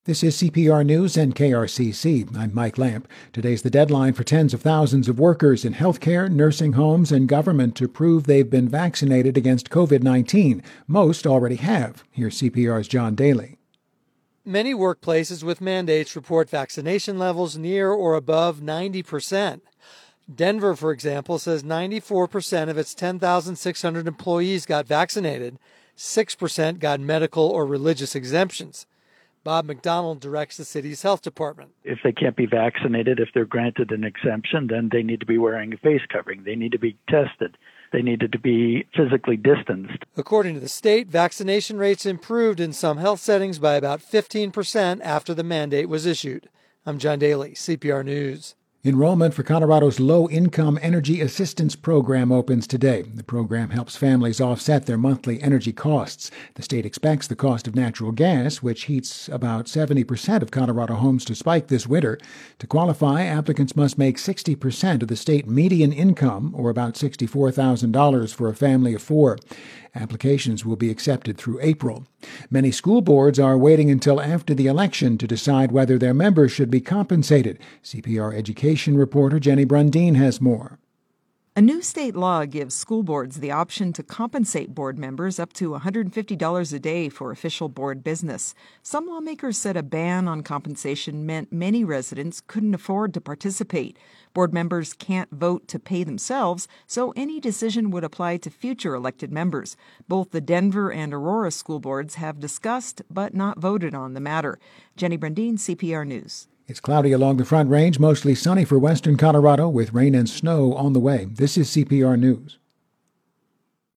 This is CPR News and KRCC. I'm Mike Lamp. Today's the deadline for tens of thousands of workers in healthcare, nursing homes, and government to prove they've been vaccinated against COVID-19. Most already have. Here's CPR's John Daly. Many workplaces with mandates report vaccination levels near or above 90%. Denver, for example, says 94% of its 10,600 employees got vaccinated. 6% got medical or religious exemptions. Bob McDonald directs the city's health department. If they can't be vaccinated, if they're granted an exemption, then they need to be wearing a face covering. They need to be tested. They needed to be physically distanced. According to the state, vaccination rates improved in some health settings by about 15% after the mandate was issued. I'm John Daly, CPR News. Enrollment for Colorado's Low-Income Energy Assistance Program opens today. The program helps families offset their monthly energy costs. The state expects the cost of natural gas, which heats about 70% of Colorado homes, to spike this winter. To qualify, applicants must make 60% of the state median income, or about $64,000 for a family of four. Applications will be accepted through April. Many school boards are waiting until after the election to decide whether their members should be compensated. CPR education reporter Jenny Brundeen has more. A new state law gives school boards the option to compensate board members up to $150 a day for official board business. Some lawmakers said a ban on compensation meant many residents couldn't afford to participate. Board members can't vote to pay themselves, so any decision would apply to future elected members. Both the Denver and Aurora school boards have discussed but not voted on the matter. Jenny Brundeen, CPR News. It's cloudy along the Front Range, mostly sunny for western Colorado with rain and snow on the way. This is CPR News.